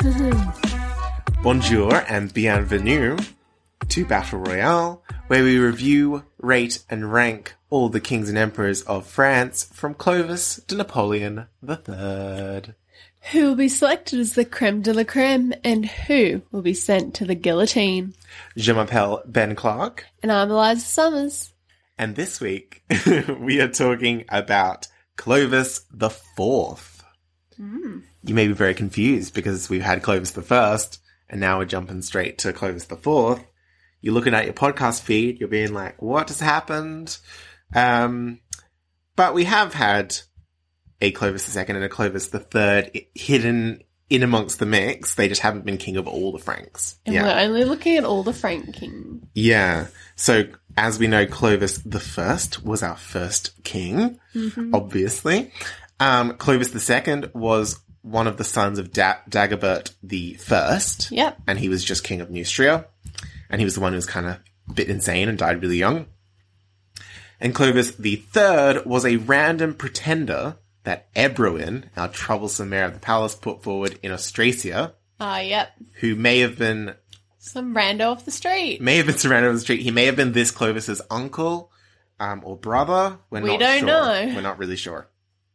Bonjour and bienvenue to Battle Royale, where we review, rate, and rank all the kings and emperors of France from Clovis to Napoleon III. Who will be selected as the creme de la creme and who will be sent to the guillotine? Je m'appelle Ben Clark. And I'm Eliza Summers. And this week, we are talking about Clovis IV. You may be very confused because we've had Clovis I, and now we're jumping straight to Clovis IV. You're looking at your podcast feed, you're being like, what has happened? But we have had a Clovis II and a Clovis III hidden in amongst the mix. They just haven't been king of all the Franks. And we're only looking at all the Frank kings. Yeah. So, as we know, Clovis I was our first king, obviously. Clovis II was one of the sons of Dagobert I. Yep. And he was just king of Neustria. And he was the one who was kind of a bit insane and died really young. And Clovis III was a random pretender that Ebroin, our troublesome mayor of the palace, put forward in Austrasia. Yep. Who may have been... some rando off the street. May have been some rando off the street. He may have been this Clovis's uncle or brother. We don't know. We're not really sure.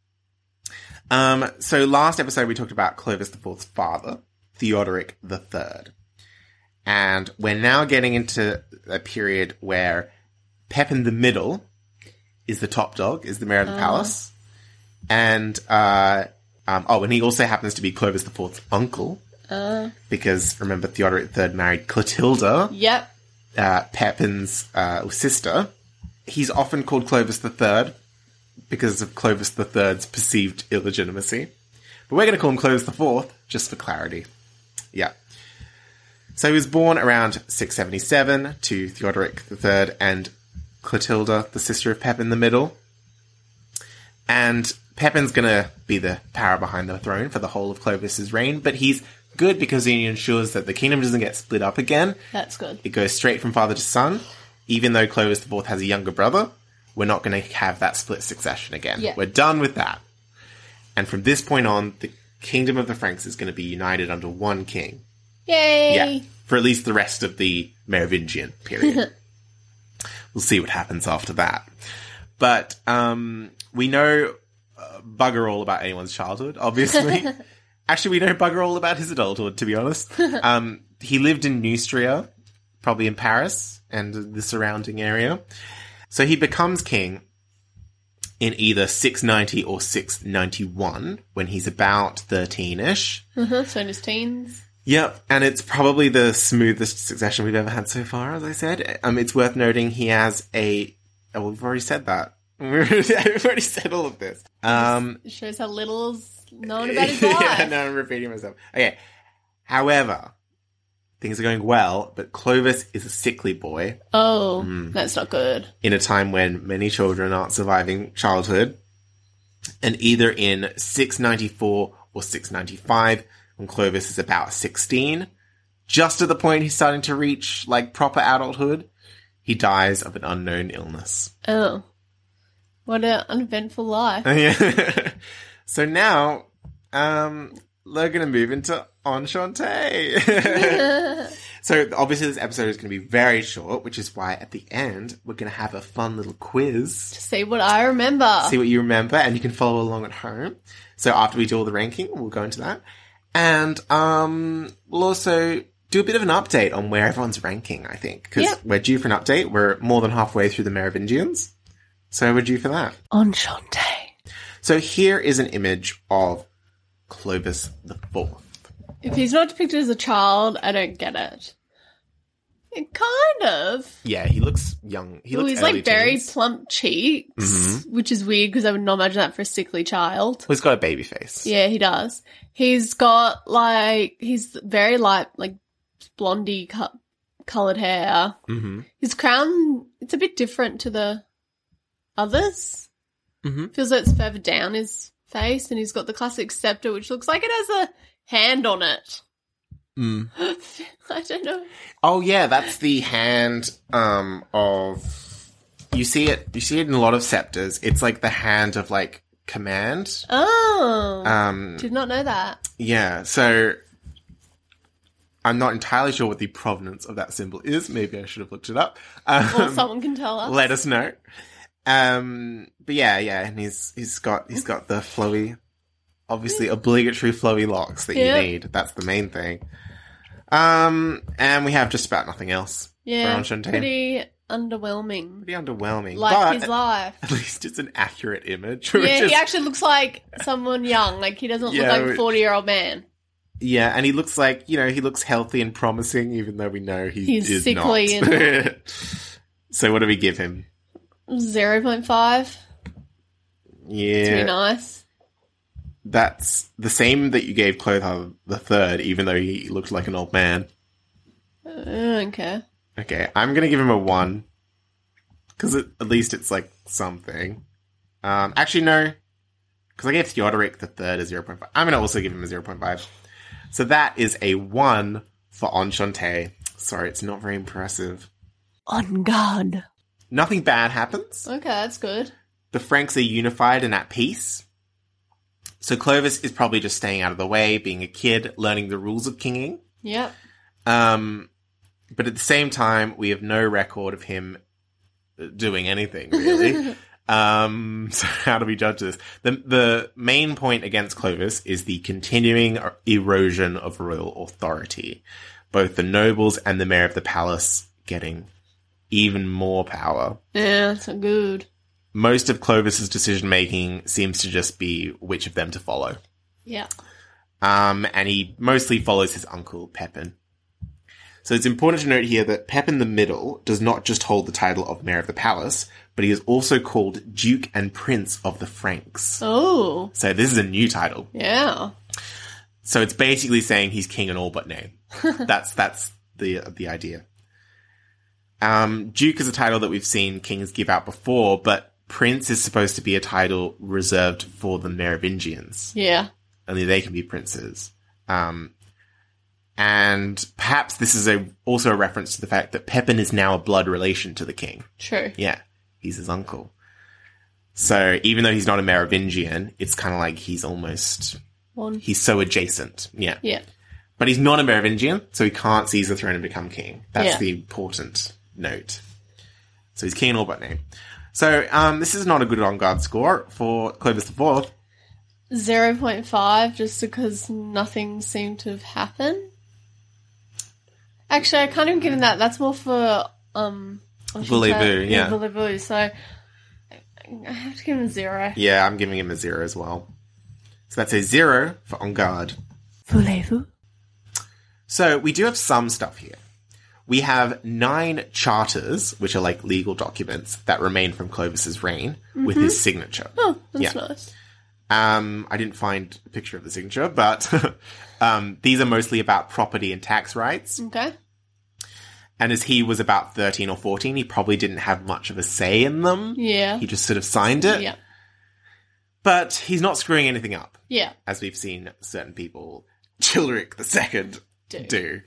So last episode we talked about Clovis IV's father, Theodoric III. And we're now getting into a period where Pepin the Middle is the top dog, is the mayor of the palace. And, and he also happens to be Clovis IV's uncle. Because, remember, Theodoric III married Clotilda. Yep. Pepin's sister. He's often called Clovis III because of Clovis III's perceived illegitimacy. But we're going to call him Clovis IV, just for clarity. Yeah. So he was born around 677 to Theodoric III and Clotilda, the sister of Pepin the Middle. And Pepin's going to be the power behind the throne for the whole of Clovis's reign, but he's good because he ensures that the kingdom doesn't get split up again. That's good. It goes straight from father to son. Even though Clovis IV has a younger brother, we're not going to have that split succession again. Yeah. We're done with that. And from this point on, the kingdom of the Franks is going to be united under one king. Yay! Yeah, for at least the rest of the Merovingian period. We'll see what happens after that. But we know bugger all about anyone's childhood, obviously. Actually, we know bugger all about his adulthood, to be honest. He lived in Neustria, probably in Paris and the surrounding area. So he becomes king in either 690 or 691, when he's about 13-ish. So in his teens. Yep, and it's probably the smoothest succession we've ever had so far, as I said. It's worth noting he has a... Oh, we've already said that. We've already said all of this. It shows how little's known about his life. Yeah, no, I'm repeating myself. Okay. However, things are going well, but Clovis is a sickly boy. Oh, that's not good. In a time when many children aren't surviving childhood. And either in 694 or 695, when Clovis is about 16, just at the point he's starting to reach, proper adulthood, he dies of an unknown illness. Oh. What an uneventful life. Yeah. So now, we're going to move into Enchante. So obviously this episode is going to be very short, which is why at the end we're going to have a fun little quiz. To see what I remember. See what you remember, and you can follow along at home. So after we do all the ranking, we'll go into that. And we'll also do a bit of an update on where everyone's ranking, I think. Because we're due for an update. We're more than halfway through the Merovingians. So we're due for that. Enchante. So here is an image of Clovis IV. If he's not depicted as a child, I don't get it. Kind of. Yeah, he looks young. He's very plump cheeks, which is weird because I would not imagine that for a sickly child. Well, he's got a baby face. Yeah, he does. He's got he's very light, blondie coloured hair. Mm-hmm. His crown, it's a bit different to the others. Mm-hmm. Feels like it's further down his face, and he's got the classic scepter, which looks like it has a hand on it. I don't know. Oh yeah, that's the hand of. You see it in a lot of scepters. It's like the hand of command. Oh. Did not know that. Yeah. So I'm not entirely sure what the provenance of that symbol is. Maybe I should have looked it up. Or someone can tell us. Let us know. But yeah, and he's got the flowy, obviously obligatory flowy locks that you need. That's the main thing. And we have just about nothing else. Yeah, for Enchanté. pretty underwhelming. Pretty underwhelming. Like but his life. At least it's an accurate image. Yeah, he actually looks like someone young. Like, he doesn't look like a 40-year-old man. Yeah, and he looks like, he looks healthy and promising, even though we know he's sickly. not. So what do we give him? 0.5. Yeah. It's pretty nice. That's the same that you gave Clothar the Third, even though he looked like an old man. Okay. Okay, I'm going to give him a 1. Because at least it's like something. Actually, no. Because I gave Theodoric the Third a 0.5. I'm going to also give him a 0.5. So that is a 1 for Enchanté. Sorry, it's not very impressive. On guard. Nothing bad happens. Okay, that's good. The Franks are unified and at peace. So Clovis is probably just staying out of the way, being a kid, learning the rules of kinging. Yep. But at the same time, we have no record of him doing anything, really. So how do we judge this? The main point against Clovis is the continuing erosion of royal authority. Both the nobles and the mayor of the palace getting even more power. Yeah, so good. Most of Clovis's decision-making seems to just be which of them to follow. Yeah. And he mostly follows his uncle, Pepin. So it's important to note here that Pepin the Middle does not just hold the title of Mayor of the Palace, but he is also called Duke and Prince of the Franks. Oh. So this is a new title. Yeah. So it's basically saying he's king in all but name. That's the idea. Duke is a title that we've seen kings give out before, but Prince is supposed to be a title reserved for the Merovingians. Yeah. Only they can be princes. And perhaps this is also a reference to the fact that Pepin is now a blood relation to the king. True. Yeah, he's his uncle. So even though he's not a Merovingian, it's kind of like he's almost... He's so adjacent. Yeah. Yeah. But he's not a Merovingian, so he can't seize the throne and become king. That's the important note. So he's king in all but name. So this is not a good on-guard score for Clovis IV. 0.5, just because nothing seemed to have happened. Actually, I can't even give him that. That's more for Voulez-vous, yeah. Voulez-vous. So I have to give him a 0. Yeah, I'm giving him a 0 as well. So that's a 0 for On Guard. Voulez-vous? So we do have some stuff here. We have 9 charters, which are like legal documents that remain from Clovis's reign with his signature. Oh, that's nice. I didn't find a picture of the signature, but these are mostly about property and tax rights. Okay. And as he was about 13 or 14, he probably didn't have much of a say in them. Yeah. He just sort of signed it. Yeah. But he's not screwing anything up. Yeah. As we've seen certain people, Chileric II, do.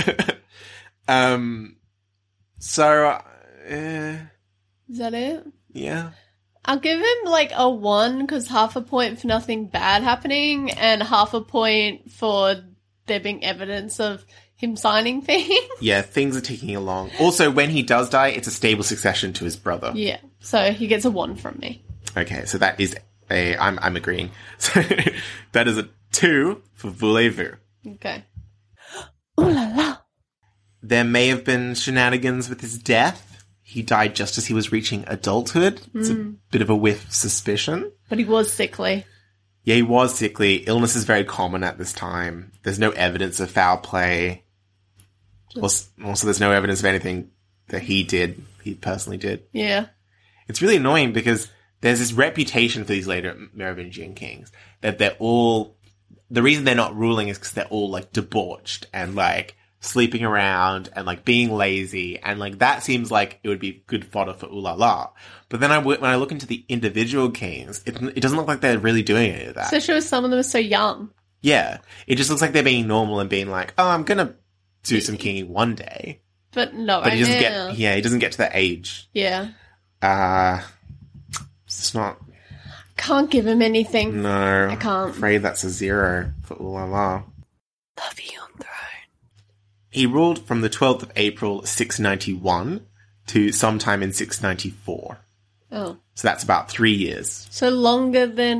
Is that it? Yeah. I'll give him like a 1 because half a point for nothing bad happening and half a point for there being evidence of him signing things. Yeah, things are ticking along. Also, when he does die, it's a stable succession to his brother. Yeah, so he gets a 1 from me. Okay, so that is I'm agreeing. So that is a 2 for Voulez-vous. Okay. Ooh la la. There may have been shenanigans with his death. He died just as he was reaching adulthood. It's a bit of a whiff of suspicion. But he was sickly. Yeah, he was sickly. Illness is very common at this time. There's no evidence of foul play. Also, there's no evidence of anything that he personally did. Yeah. It's really annoying because there's this reputation for these later Merovingian kings that they're all... The reason they're not ruling is because they're all, like, debauched and, like, sleeping around and, like, being lazy. And, like, that seems like it would be good fodder for ooh la la. But then when I look into the individual kings, it doesn't look like they're really doing any of that. Especially with some of them are so young. Yeah. It just looks like they're being normal and being like, oh, I'm going to do some kinging one day. But not But right he doesn't now. he doesn't get to that age. Yeah. It's not... Can't give him anything. No. I can't. I'm afraid that's a 0 for ooh la la. Love you on throne. He ruled from the 12th of April, 691 to sometime in 694. Oh. So that's about 3 years. So longer than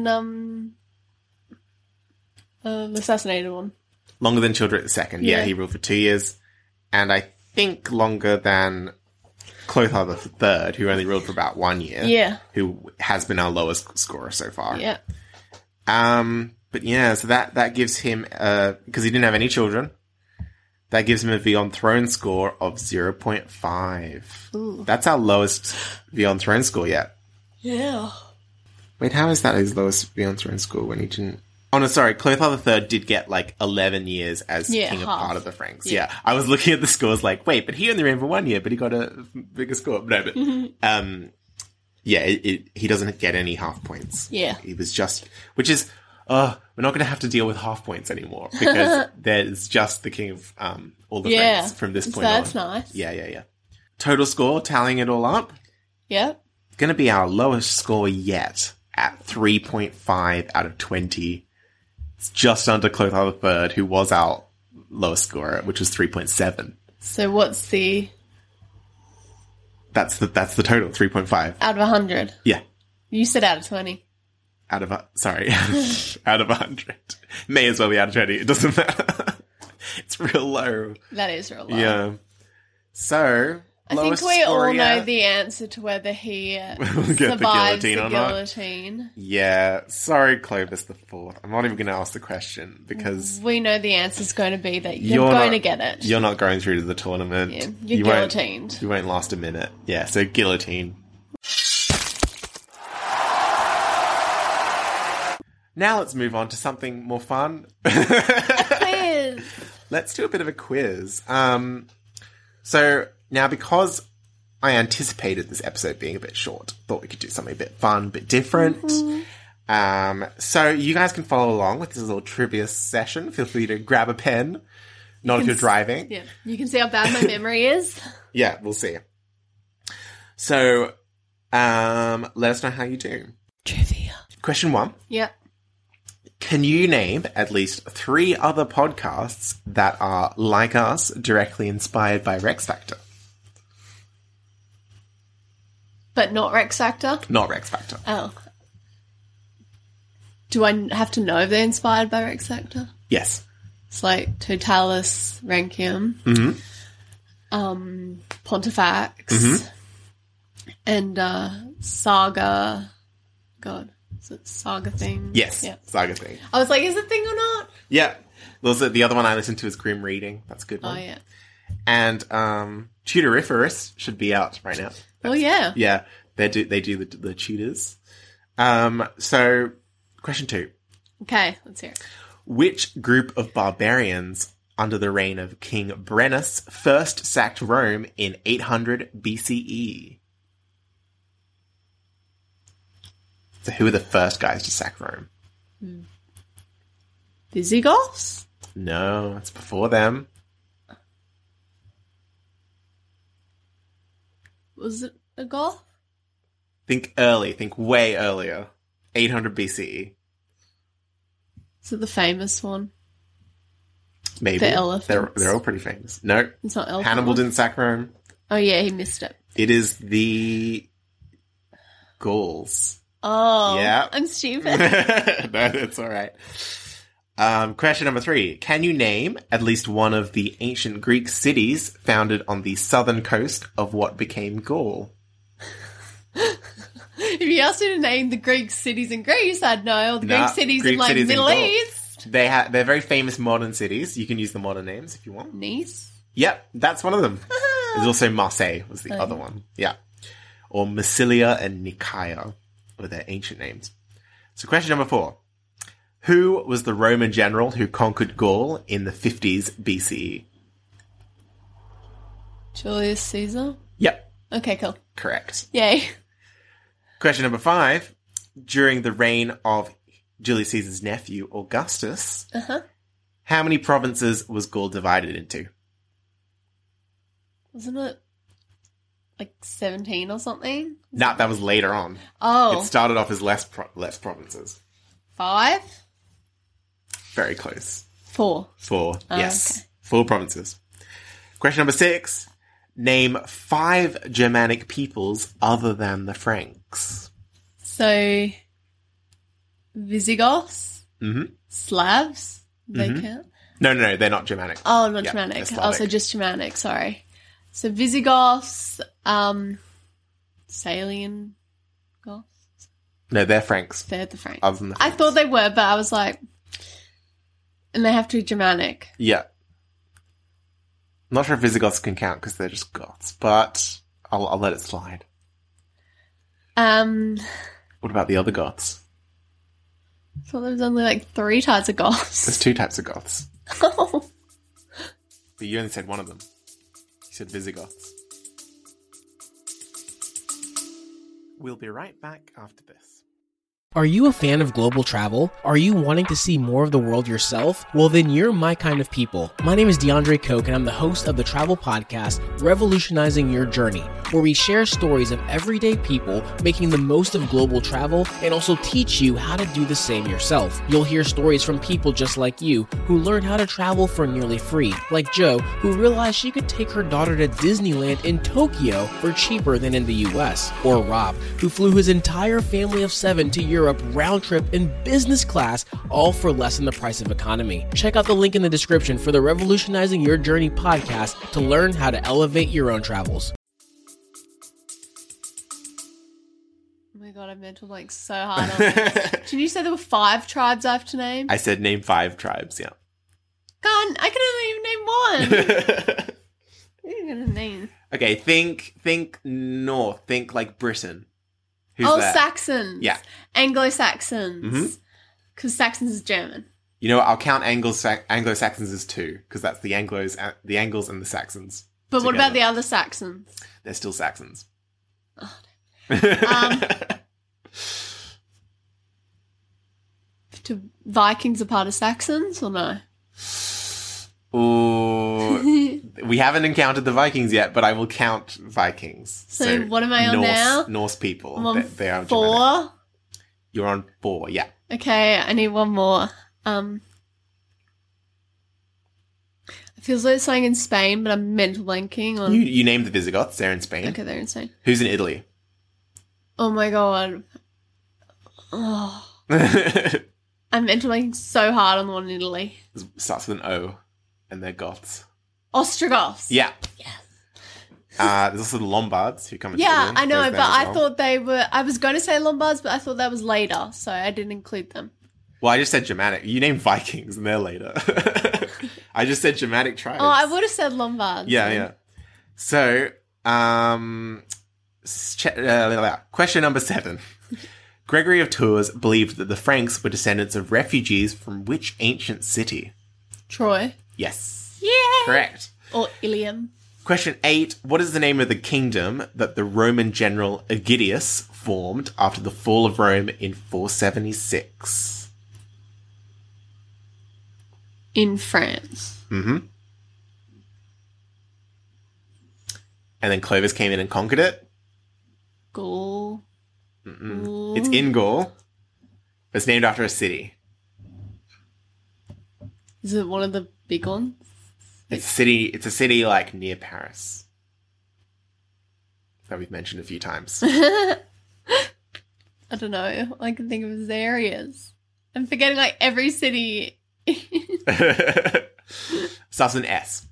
the assassinated one. Longer than Childeric II. Yeah, he ruled for 2 years. And I think longer than Clothar III, who only ruled for about 1 year. Yeah. Who has been our lowest scorer so far. Yeah. But yeah, so that gives him, because he didn't have any children, that gives him a Beyond Throne score of 0.5. Ooh. That's our lowest Beyond Throne score yet. Yeah. Wait, how is that his lowest Beyond Throne score when he didn't... Oh, no, sorry. Clothar III did get, 11 years as king of part of the Franks. Yeah. I was looking at the scores wait, but he only ran for 1 year, but he got a bigger score. No, but... he doesn't get any half points. Yeah. He was just... Which is... we're not going to have to deal with half points anymore, because there's just the king of all the Franks from this point on. That's nice. Yeah. Total score, tallying it all up, Yep. going to be our lowest score yet at 3.5 out of 20. It's just under Clothar III, who was our lowest scorer, which was 3.7. So what's the... That's the total, 3.5. Out of 100? Yeah. You said out of 20. Out of 100. May as well be out of 20. It doesn't matter. It's real low. That is real low. Yeah. So, I think we all know the answer to whether he survives the guillotine. Yeah. Sorry, Clovis IV. I'm not even going to ask the question because... We know the answer's going to be that you're going to get it. You're not going through to the tournament. Yeah, you're guillotined. You won't last a minute. Yeah, so guillotine. Now let's move on to something more fun. Quiz. Let's do a bit of a quiz. So now, because I anticipated this episode being a bit short, thought we could do something a bit fun, a bit different. Mm-hmm. So you guys can follow along with this little trivia session. Feel free to grab a pen. Not if you're driving. Yeah, you can see how bad my memory is. Yeah, we'll see. So, let us know how you do. Trivia. Question 1. Yep. Can you name at least 3 other podcasts that are, like us, directly inspired by Rex Factor? But not Rex Factor? Not Rex Factor. Oh. Do I have to know they're inspired by Rex Factor? Yes. It's like Totalis Rankium, Pontifex, and Saga. God, is it Saga Thing? Yes, yeah. Saga Thing. I was like, is it Thing or not? Yeah. Also, the other one I listened to is Grim Reading. That's a good one. Oh, yeah. And Tudoriferous should be out right now. Yeah. Yeah, they do the tutors. So, question 2. Okay, let's hear it. Which group of barbarians under the reign of King Brennus first sacked Rome in 800 BCE? So who were the first guys to sack Rome? Visigoths? No, it's before them. Was it a Goth? Think early. Think way earlier. 800 BCE. Is it the famous one? Maybe. The elephants? They're all pretty famous. No. It's not elephant. Hannibal didn't sack Rome. Oh, yeah, he missed it. It is the Gauls. Oh. Yeah. I'm stupid. No, that's all right. Question number 3. Can you name at least one of the ancient Greek cities founded on the southern coast of what became Gaul? If you asked me to name the Greek cities in Greece, I'd know. The Greek cities in, like, Middle East. They're very famous modern cities. You can use the modern names if you want. Nice. Yep, that's one of them. There's also Marseille was the other one. Yeah. Or Massilia and Nicaea were their ancient names. So question number 4. Who was the Roman general who conquered Gaul in the 50s BCE? Julius Caesar? Yep. Okay, cool. Correct. Yay. Question number 5. During the reign of Julius Caesar's nephew, Augustus, how many provinces was Gaul divided into? Wasn't it like 17 or something? No, that was later on. Oh. It started off as less provinces. 5? Very close. 4. 4, yes. Okay. 4 provinces. Question number 6. Name 5 Germanic peoples other than the Franks. So, Visigoths, Slavs, they count? No, they're not Germanic. Oh, not Yeah, Germanic. they're Slavic. So just Germanic, sorry. So Visigoths, Salian Goths. No, they're Franks. They're the Franks. Other than the I Franks. thought they were, but I was like, and they have to be Germanic. Yeah. I'm not sure if Visigoths can count because they're just Goths, but I'll let it slide. What about the other Goths? I thought there was only like 3 types of Goths. There's 2 types of Goths. Oh. But you only said one of them. You said Visigoths. We'll be right back after this. Are you a fan of global travel? Are you wanting to see more of the world yourself? Well, then you're my kind of people. My name is DeAndre Koch, and I'm the host of the travel podcast, Revolutionizing Your Journey, where we share stories of everyday people making the most of global travel and also teach you how to do the same yourself. You'll hear stories from people just like you who learned how to travel for nearly free, like Jo, who realized she could take her daughter to Disneyland in Tokyo for cheaper than in the US, or Rob, who flew his entire family of 7 to Europe round trip in business class, all for less than the price of economy. Check out the link in the description for the Revolutionizing Your Journey podcast to learn how to elevate your own travels. Oh my god, I mental like so hard on this. Did you say there were 5 tribes I have to name? I said name 5 tribes, yeah. God, I can only even name 1. What are you gonna name? Okay, think north. Think like Britain. Who's Oh, there? Saxons. Yeah. Anglo-Saxons. Because Saxons is German. You know what? I'll count Anglo-Saxons as 2, because that's the Anglos and the Saxons. But what about together. the other Saxons? They're still Saxons. Vikings are part of Saxons or no? Ooh, we haven't encountered the Vikings yet, but I will count Vikings. So what am I on now? Norse people. I'm on They are Germanic. 4. You're on 4, yeah. Okay, I need one more. It feels like something in Spain, but I'm mental blanking on. You named the Visigoths. They're in Spain. Okay, they're in Spain. Who's in Italy? Oh my god. Oh, It I'm mental blanking so hard on the one in Italy. starts with an O, and they're Goths. Ostrogoths. Yeah. There's also the Lombards who come into Yeah, Italy. I know, There's but them as I well. thought they were. I was going to say Lombards, but I thought that was later, so I didn't include them. Well, I just said Germanic. You named Vikings, and they're later. I just said Germanic tribes. Oh, I would have said Lombards. Yeah. So, question number 7. Gregory of Tours believed that the Franks were descendants of refugees from which ancient city? Troy. Yes. Yeah. Correct. Or Ilium. Question 8. What is the name of the kingdom that the Roman general Aegidius formed after the fall of Rome in 476? In France. Mm-hmm. And then Clovis came in and conquered it? Gaul. Ooh. It's in Gaul. It's named after a city. Is it one of the big ones? It's a city like near Paris. That we've mentioned a few times. I don't know. All I can think of is the areas. I'm forgetting like every city. Starts with an S.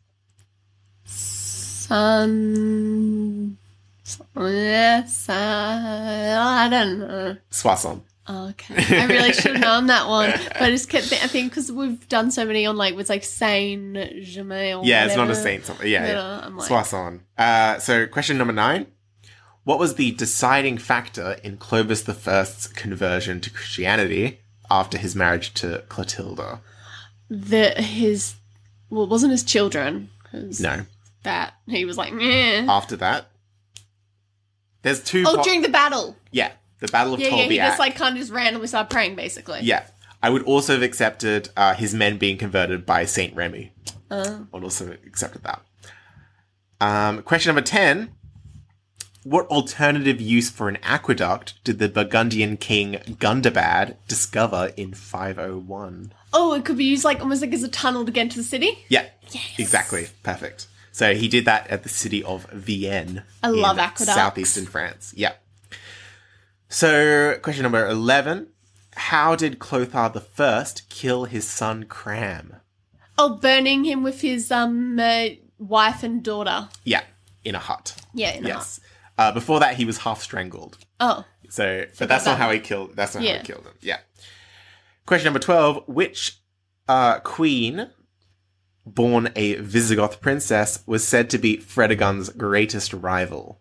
I don't know. Soissons. Oh, okay. I really should have known that one. But I just kept I think because we've done so many on like, it's like Saint-Germain or Yeah, it's not whatever. a saint. Something. Yeah, You yeah. know, I'm like- Soissons. So question number 9. What was the deciding factor in Clovis I's conversion to Christianity after his marriage to Clotilda? It wasn't his children. 'Cause No. that he was like, meh. After that, there's 2. During the battle. Yeah, the Battle of Yeah, Tolbiac. he just like kind of just randomly started praying, basically. Yeah. I would also have accepted his men being converted by Saint Remy. I would also have accepted that. Question number 10. What alternative use for an aqueduct did the Burgundian king Gundobad discover in 501? Oh, it could be used like almost like as a tunnel to get into the city. Yeah, exactly. Perfect. So he did that at the city of Vienne. I love in aqueducts. Southeastern France. Yeah. So, question number 11. How did Clothar I kill his son Cram? Oh, burning him with his wife and daughter. Yeah, in a hut. Yeah, in a hut. Before that, he was half strangled. Oh. So, but that's not how he killed. That's not how Yeah. he killed him. Yeah. Question number 12. Which queen, born a Visigoth princess, was said to be Fredegund's greatest rival?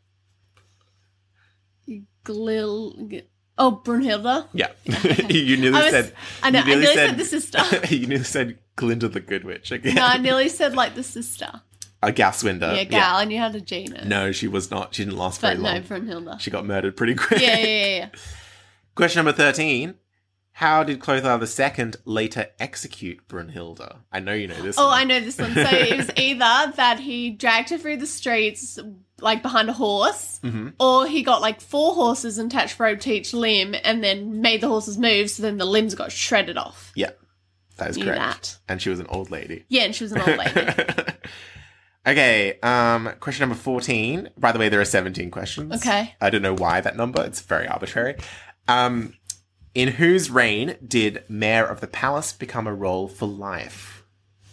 Brunhilde. Yeah. You nearly said. I know. I nearly nearly said the sister. You nearly said Glinda the Good Witch again. No, I nearly said like the sister. Galswinda. Yeah, Gal, and you had a G in it. No, she was not. She didn't last But very no, long. Brunhilde. She got murdered pretty quick. Yeah. Question number 13. How did Clothar II later execute Brunhilde? I know you know this Oh, one. I know this one. So it was either that he dragged her through the streets, like behind a horse, or he got like 4 horses and attached rope to each limb and then made the horses move, so then the limbs got shredded off. Yeah, that is Knew correct. that. And she was an old lady. Yeah, and she was an old lady. Okay, question number 14. By the way, there are 17 questions. Okay. I don't know why that number. It's very arbitrary. In whose reign did Mayor of the Palace become a role for life?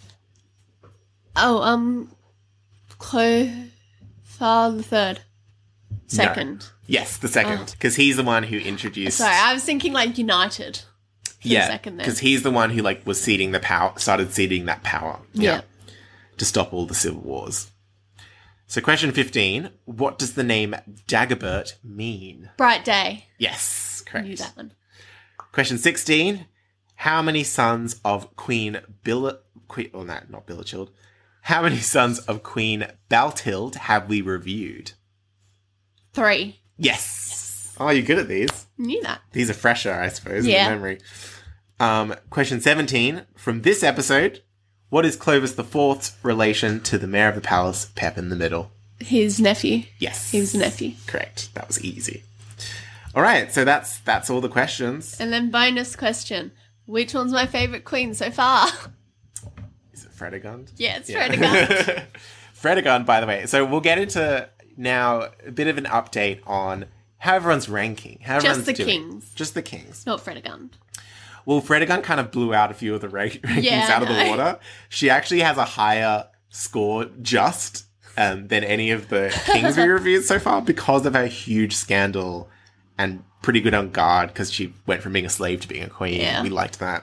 Clothar III. Second. No. Yes, the second. Because he's the one who introduced... Sorry, I was thinking like United. For a second there. because he's the one who like was ceding the power, started ceding that power. Yeah. To stop all the civil wars. So question 15. What does the name Dagobert mean? Bright Day. Yes, correct. I knew that one. Question 16. How many sons of How many sons of Queen Baltild have we reviewed? 3. Yes. Oh, you're good at these. Knew that. These are fresher, I suppose, in Yeah. the memory. Question 17. From this episode, what is Clovis IV's relation to the Mayor of the Palace, Pepin the Middle? His nephew. Yes. He was a nephew. Correct. That was easy. All right, so that's all the questions. And then bonus question. Which one's my favourite queen so far? Is it Fredegund? Yeah, it's Fredegund. Fredegund, by the way. So we'll get into now a bit of an update on how everyone's ranking. How everyone's the doing. kings. Just the kings. Not Fredegund. Well, Fredegund kind of blew out a few of the rankings Yeah, out of I the know. water. She actually has a higher score than any of the kings we reviewed so far because of her huge scandal and pretty good on guard because she went from being a slave to being a queen. Yeah. We liked that.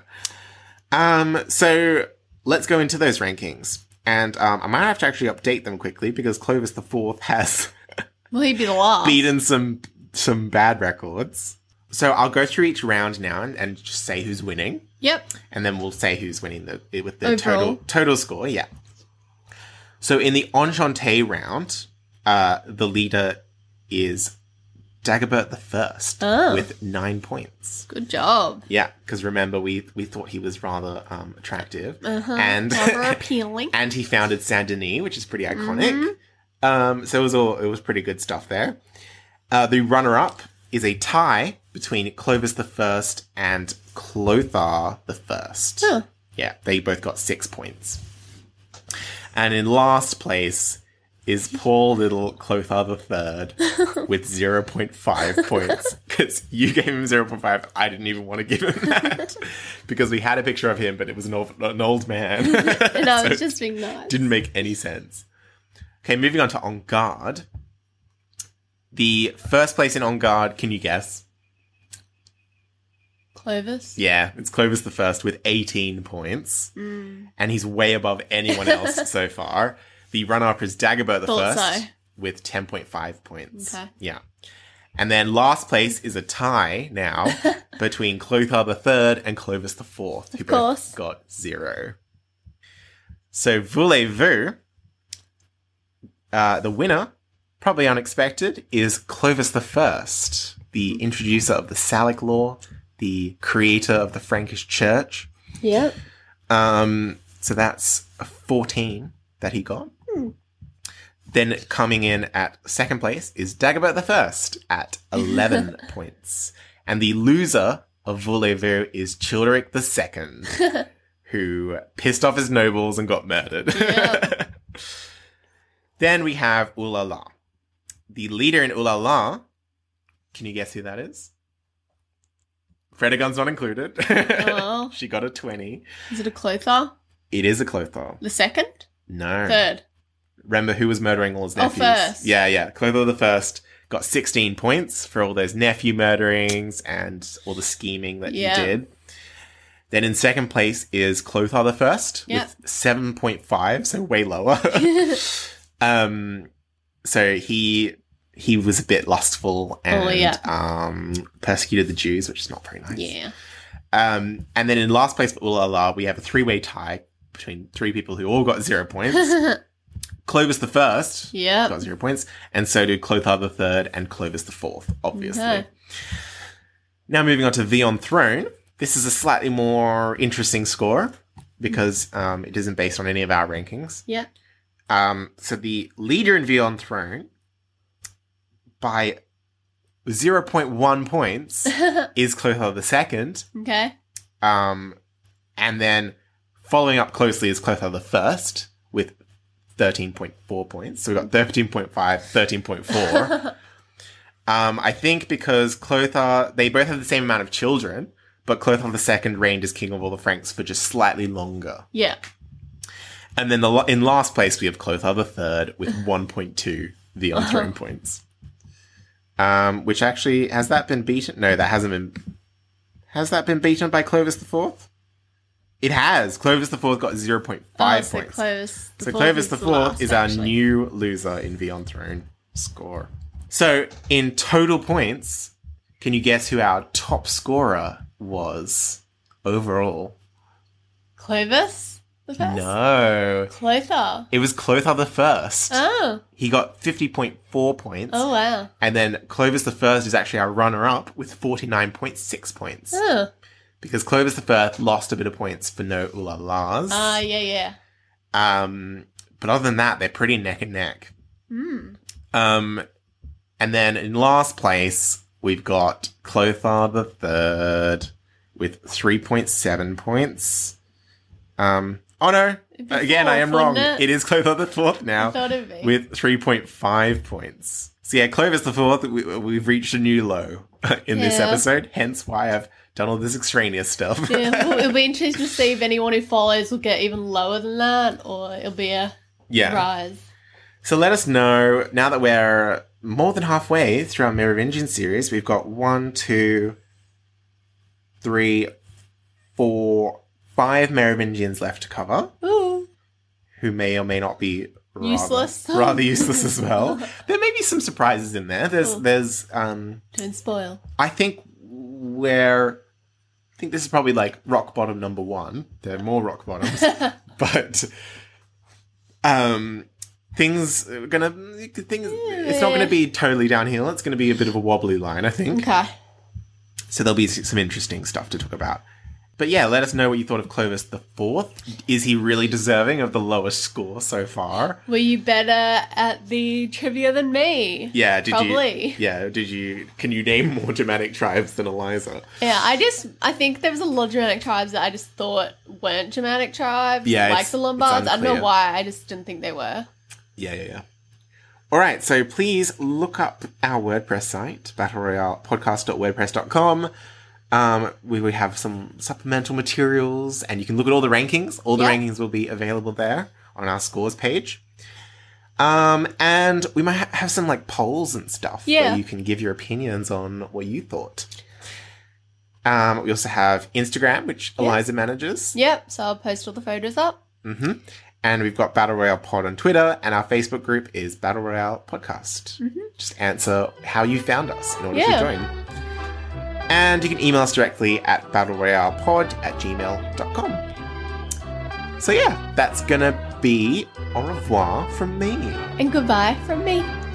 So let's go into those rankings. And I might have to actually update them quickly because Clovis IV has Well, he'd be the last. beaten some bad records. So I'll go through each round now and just say who's winning. Yep. And then we'll say who's winning with the Overall. total score, yeah. So in the Enchante round, the leader is Dagobert I with 9 points. Good job. Yeah, because remember we thought he was rather attractive and Rather appealing. and he founded Saint Denis, which is pretty iconic. So it was pretty good stuff there. The runner-up is a tie between Clovis I and Clothar I. Huh. Yeah, they both got 6 points. And in last place is poor little Clothar III with 0.5 points. Because you gave him 0.5. I didn't even want to give him that. Because we had a picture of him, but it was an old man. No, So it's just being nice. didn't make any sense. Okay, moving on to En Garde. The first place in En Garde, can you guess? Clovis? Yeah, it's Clovis I with 18 points. And he's way above anyone else so far. The runner-up is Dagobert I Thought so. with 10.5 points. Okay. Yeah. And then last place is a tie now between Clothar III and Clovis IV, who course. both got 0. So, voulez-vous, the winner, probably unexpected, is Clovis I, the introducer of the Salic law, the creator of the Frankish Church. Yep. So that's a 14 that he got. Then coming in at second place is Dagobert I at 11 points. And the loser of Voulez-vous is Childeric II, who pissed off his nobles and got murdered. Yep. Then we have Ooh La La. The leader in Ooh La La, can you guess who that is? Fredegon's not included. Oh. She got a 20. Is it a Clothar? It is a Clothar. The second? No. Third. Remember who was murdering all his nephews? first. Yeah. Clothar the First got 16 points for all those nephew murderings and all the scheming that he did. Then in second place is Clothar the First with 7.5, so way lower. So he was a bit lustful and persecuted the Jews, which is not very nice. Yeah. And then in last place for Ooh La La, we have a 3-way tie between 3 people who all got 0 points. Clovis the First got 0 points, and so did Clothar the Third and Clovis the Fourth, obviously. Okay. Now moving on to V on Throne. This is a slightly more interesting score because it isn't based on any of our rankings. Yeah. So the leader in V on Throne by 0.1 points is Clothar the Second. Okay. And then following up closely is Clothar the First with 13.4 points. So we've got 13.5, 13.4. I think because Clothar, they both have the same amount of children, but Clothar the Second reigned as king of all the Franks for just slightly longer. Yeah. And then in last place, we have Clothar the Third with 1.2 V on Throne points. Which actually, has that been beaten? No, that hasn't been. Has that been beaten by Clovis the Fourth? It has. Clovis the Fourth got 0.5 points. So Clovis the Fourth is our new loser in V on Throne score. So in total points, can you guess who our top scorer was overall? Clovis the First? No. Clothar. It was Clothar the First. Oh. He got 50.4 points. Oh, wow. And then Clovis the First is actually our runner-up with 49.6 points. Oh. Because Clovis the First lost a bit of points for no Ooh La Las. Yeah. But other than that, they're pretty neck and neck. Mm. And then in last place, we've got Clothar the Third with 3.7 points. Oh no, again, I am wrong. It is Clothar the Fourth now. I thought it'd be. With 3.5 points. So yeah, Clovis the Fourth, we've reached a new low in this episode, hence why I've done all this extraneous stuff. Yeah, well, it'll be interesting to see if anyone who follows will get even lower than that, or it'll be a rise. So let us know, now that we're more than halfway through our Merovingian series, we've got 1, 2, 3, 4, 5 Merovingians left to cover. Ooh. Who may or may not be useless. Rather useless as well. There may be some surprises in there. There's don't spoil. I think this is probably like rock bottom number 1. There are more rock bottoms. But it's not gonna be totally downhill. It's gonna be a bit of a wobbly line, I think. Okay. So there'll be some interesting stuff to talk about. But yeah, let us know what you thought of Clovis the Fourth. Is he really deserving of the lowest score so far? Were you better at the trivia than me? Yeah, Probably. Can you name more Germanic tribes than Eliza? Yeah, I think there was a lot of Germanic tribes that I just thought weren't Germanic tribes. Yeah, like the Lombards. I don't know why, I just didn't think they were. Yeah. All right, so please look up our WordPress site, battleroyalepodcast.wordpress.com. We have some supplemental materials, and you can look at all the rankings. All the rankings will be available there on our scores page. And we might have some like polls and stuff where you can give your opinions on what you thought. We also have Instagram, which Eliza manages. Yep, so I'll post all the photos up. Mm-hmm. And we've got Battle Royale Pod on Twitter, and our Facebook group is Battle Royale Podcast. Mm-hmm. Just answer how you found us in order to join. And you can email us directly at battleroyalepod@gmail.com. So yeah, that's gonna be au revoir from me. And goodbye from me.